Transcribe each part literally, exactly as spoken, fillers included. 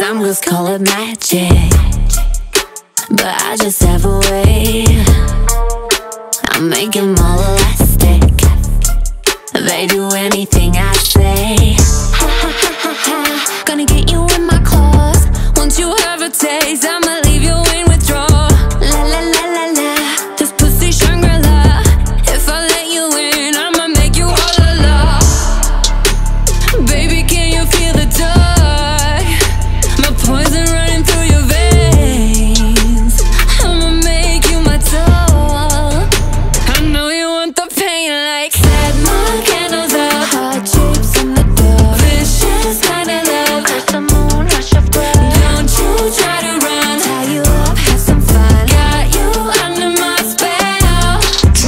Some girls call it magic, but I just have a way. I make them all elastic. They do anything I say. Gonna get you in my claws. Once you have a taste, I'ma leave you in withdrawal. La la la la la, this pussy Shangri-La. If I let you in, I'ma make you all alone. Baby, can you feel the dark? My poison running through your veins. I'ma make you my doll. I know you want the pain like set my candles up. Hot chips in the dark. Vicious kind of love. Crush the moon, rush of blood. Don't you try to run. Tie you up, have some fun. Got you under my spell.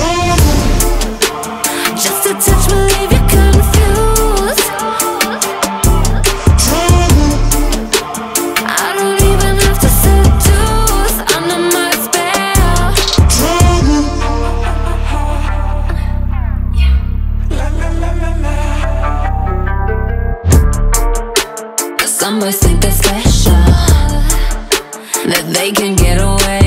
Just a touch will leave you confused. I don't even have to seduce. Under my spell. Some boys think they're special, that they can get away.